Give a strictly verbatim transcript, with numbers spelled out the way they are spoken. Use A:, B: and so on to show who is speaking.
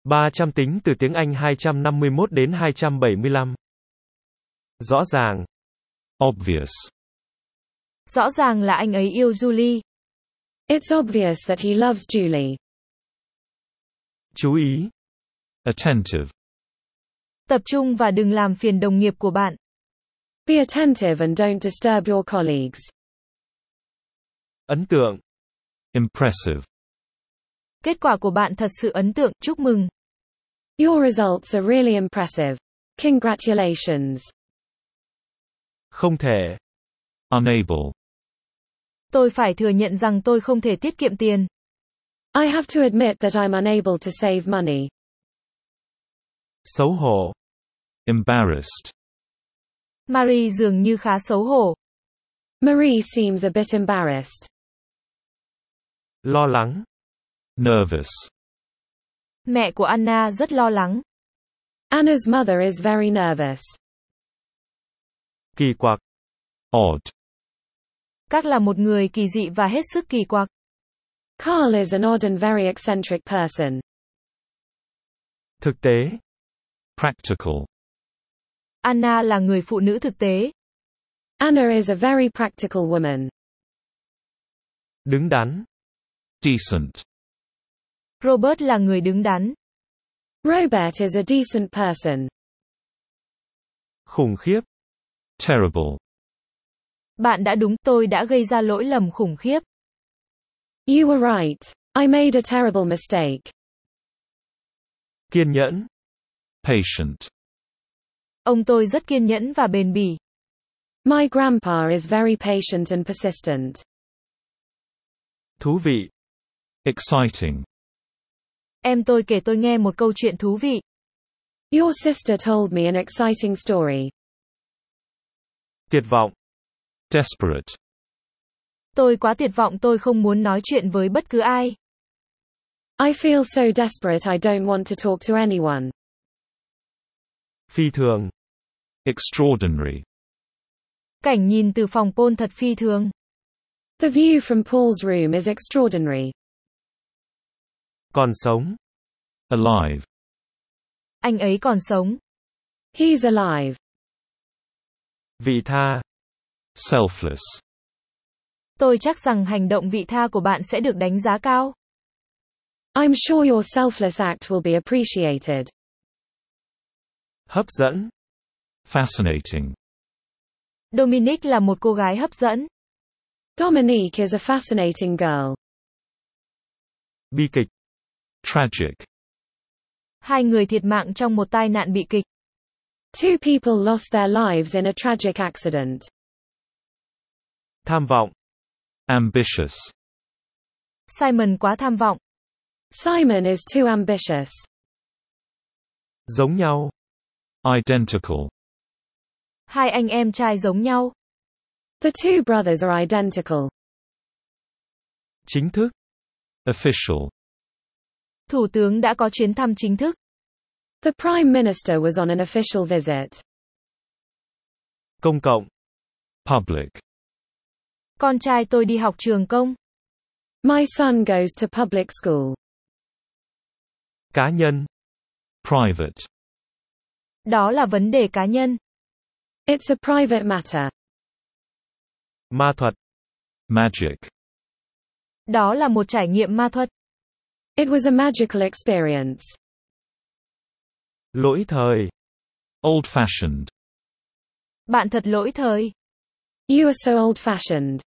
A: ba trăm tính từ tiếng Anh hai trăm năm mươi mốt đến hai trăm bảy mươi lăm. Rõ ràng.
B: Obvious.
C: Rõ ràng là anh ấy yêu Julie.
D: It's obvious that he loves Julie.
A: Chú ý.
B: Attentive.
C: Tập trung và đừng làm phiền đồng nghiệp của bạn.
D: Be attentive and don't disturb your colleagues.
A: Ấn tượng.
B: Impressive.
C: Kết quả của bạn thật sự ấn tượng, chúc mừng.
D: Your results are really impressive. Congratulations.
A: Không thể.
B: Unable.
C: Tôi phải thừa nhận rằng tôi không thể tiết kiệm tiền.
D: I have to admit that I'm unable to save money.
A: Xấu hổ.
B: Embarrassed.
C: Marie dường như khá xấu hổ.
D: Marie seems a bit embarrassed.
A: Lo lắng.
B: Nervous.
C: Mẹ của Anna rất lo lắng.
D: Anna's mother is very nervous.
A: Kỳ quặc.
B: Odd.
C: Các là một người kỳ dị và hết sức kỳ quặc.
D: Carl is an odd and very eccentric person.
A: Thực tế.
B: Practical.
C: Anna là người phụ nữ thực tế.
D: Anna is a very practical woman.
A: Đứng đắn.
B: Decent.
C: Robert là người đứng đắn.
D: Robert is a decent person.
A: Khủng khiếp.
B: Terrible.
C: Bạn đã đúng, tôi đã gây ra lỗi lầm khủng khiếp.
D: You were right. I made a terrible mistake.
A: Kiên nhẫn.
B: Patient.
C: Ông tôi rất kiên nhẫn và bền bỉ.
D: My grandpa is very patient and persistent.
A: Thú vị.
B: Exciting.
C: Em tôi kể tôi nghe một câu chuyện thú vị.
D: Your sister told me an exciting story.
A: Tuyệt vọng.
B: Desperate.
C: Tôi quá tuyệt vọng, tôi không muốn nói chuyện với bất cứ ai.
D: I feel so desperate I don't want to talk to anyone.
A: Phi thường.
B: Extraordinary.
C: Cảnh nhìn từ phòng Paul thật phi thường.
D: The view from Paul's room is extraordinary.
A: Còn sống.
B: Alive.
C: Anh ấy còn sống.
D: He's alive.
A: Vị tha.
B: Selfless.
C: Tôi chắc rằng hành động vị tha của bạn sẽ được đánh giá cao.
D: I'm sure your selfless act will be appreciated.
A: Hấp dẫn.
B: Fascinating.
C: Dominic là một cô gái hấp dẫn.
D: Dominique is a fascinating girl.
A: Bi kịch.
B: Tragic.
C: Hai người thiệt mạng trong một tai nạn bị kịch.
D: Two people lost their lives in a tragic accident.
A: Tham vọng.
B: Ambitious.
C: Simon quá tham vọng.
D: Simon is too ambitious.
A: Giống nhau.
B: Identical.
C: Hai anh em trai giống nhau.
D: The two brothers are identical.
A: Chính thức.
B: Official.
C: Thủ tướng đã có chuyến thăm chính thức.
D: The Prime Minister was on an official visit.
A: Công cộng.
B: Public.
C: Con trai tôi đi học trường công.
D: My son goes to public school.
A: Cá nhân.
B: Private.
C: Đó là vấn đề cá nhân.
D: It's a private matter.
A: Ma thuật.
B: Magic.
C: Đó là một trải nghiệm ma thuật.
D: It was a magical experience.
A: Lỗi thời.
B: Old-fashioned.
C: Bạn thật lỗi thời.
D: You are so old-fashioned.